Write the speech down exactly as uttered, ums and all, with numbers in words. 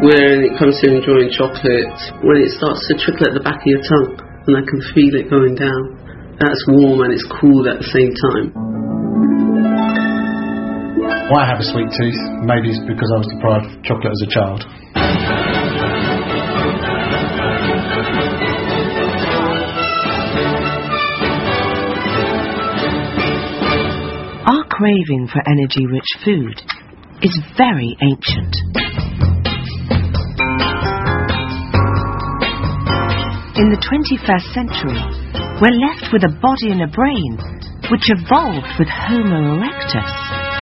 when it comes to enjoying chocolate, when it starts to trickle at the back of your tongue and I can feel it going down. That's warm and it's cool at the same time. Why I have a sweet tooth? Maybe it's because I was deprived of chocolate as a child. Our craving for energy-rich food is very ancient. In the twenty-first century, we're left with a body and a brain which evolved with Homo erectus.